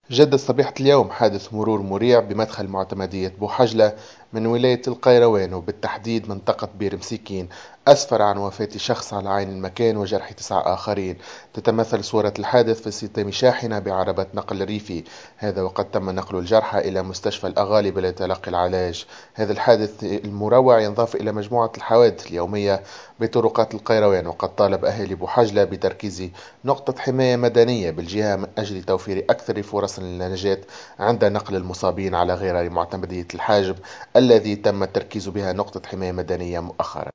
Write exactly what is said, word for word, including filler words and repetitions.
جدد صبيحة اليوم حادث مرور مريع بمدخل معتمدية بوحجلة من ولاية القيروان وبالتحديد منطقة بير مسيكين، أسفر عن وفاة شخص على عين المكان وجرح تسعة آخرين. تتمثل صورة الحادث في اصطدام شاحنة بعربة نقل ريفي، هذا وقد تم نقل الجرحى إلى مستشفى الأغالبة لتلقي العلاج. هذا الحادث المروع ينضاف إلى مجموعة الحوادث اليومية بطرقات القيروان، وقد طالب أهالي بوحجلة بتركيز نقطة حماية مدنية بالجهة من أجل توفير أكثر فرص للنجاة عند نقل المصابين على غرار معتمدية الحاجب الذي تم التركيز بها نقطة حماية مدنية مؤخرا.